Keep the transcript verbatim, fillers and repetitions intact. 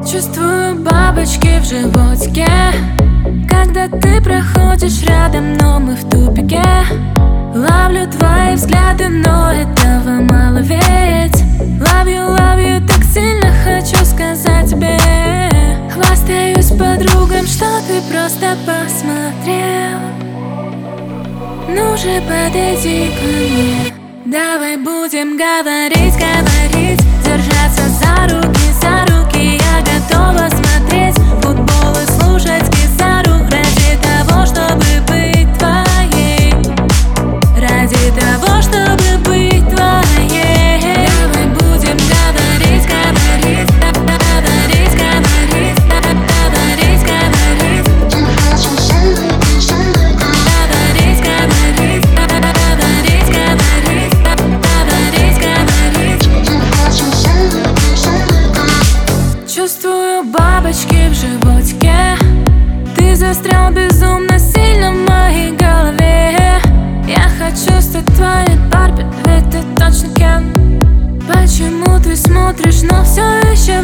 Чувствую бабочки в животике, когда ты проходишь рядом, но мы в тупике. Ловлю твои взгляды, но этого мало ведь. Love you, love you, так сильно хочу сказать тебе. Хвастаюсь подругам, что ты просто посмотрел. Ну же подойди ко мне, давай будем говорить, говорить, держаться за руки, за руки. Я готова смотреть футбол и слушать Кизару ради того, чтобы быть твоей, ради того, чтобы быть твоей. Давай будем говорить, говорить, говорить, говорить, говорить, говорить, говорить, говорить, говорить, говорить, говорить, говорить. Чувствую бабочки в животике, ты застрял безумно сильно в моей голове. Я хочу стать твоей Барби, ведь ты точно Кен. Почему ты смотришь, но все еще